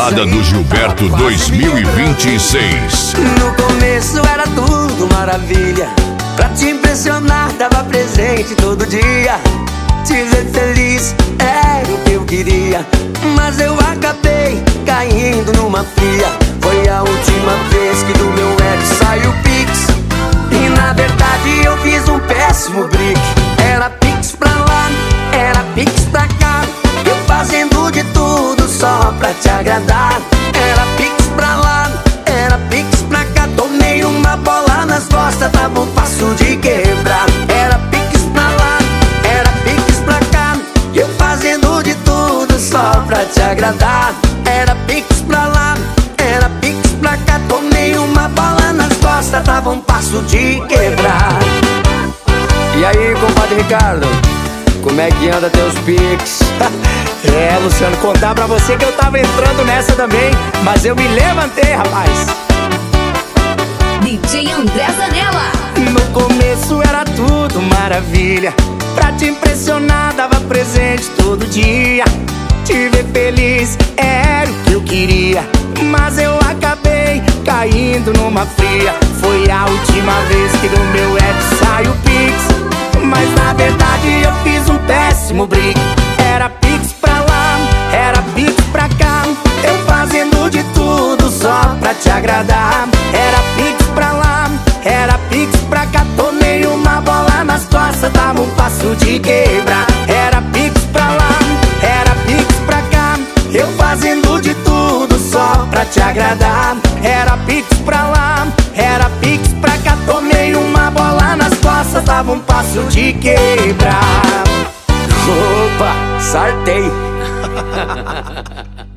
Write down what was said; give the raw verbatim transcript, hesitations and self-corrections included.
Balada do Gilberto dois mil e vinte e seis. No começo era tudo maravilha, pra te impressionar dava presente todo dia. Te ver feliz era o que eu queria, mas eu acabei caindo numa fria. Foi a última vez que do meu ex saiu Pix, e na verdade eu fiz um péssimo brick. Era Pix pra lá, era Pix pra cá, eu fazendo de tudo só pra te agradar. Era Pix pra lá, era Pix pra cá, tomei uma bola nas costas, tava um passo de quebrar. Era Pix pra lá, era Pix pra cá, eu fazendo de tudo só pra te agradar. Era Pix pra lá, era Pix pra cá, tomei uma bola nas costas, tava um passo de quebrar. E aí, compadre Ricardo, como é que anda teus Pix? É, Luciano, contar pra você que eu tava entrando nessa também, mas eu me levantei, rapaz. D J André Zanella. No começo era tudo maravilha, pra te impressionar dava presente todo dia. Te ver feliz era o que eu queria, mas eu acabei caindo numa fria. Foi a última vez que do meu ex saiu Pix, mas na verdade eu fiz um péssimo brick. Era Pix pra lá, era Pix pra cá, eu fazendo de tudo só pra te agradar. Era Pix pra lá, era Pix pra cá, tomei uma bola nas costas, tava um passo de quebrar. Era Pix pra lá, era Pix pra cá, eu fazendo de tudo só pra te agradar. Era Pix pra lá, era Pix pra cá, tomei uma bola nas costas, tava um passo de quebrar. Opa, sartei.